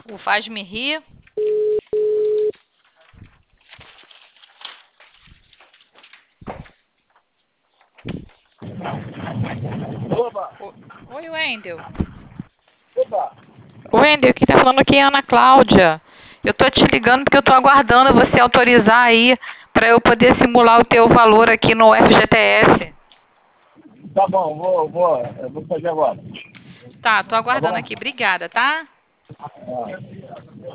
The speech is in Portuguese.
O Faz-me Rir. Oba! Oi, Wendel. Oba! Wendel, quem tá falando aqui é a Ana Cláudia. Eu tô te ligando porque eu tô aguardando você autorizar aí para eu poder simular o teu valor aqui no FGTS. Tá bom, eu vou fazer agora. Tá, tô Tá aguardando bom? aqui. Obrigada, tá? Ah.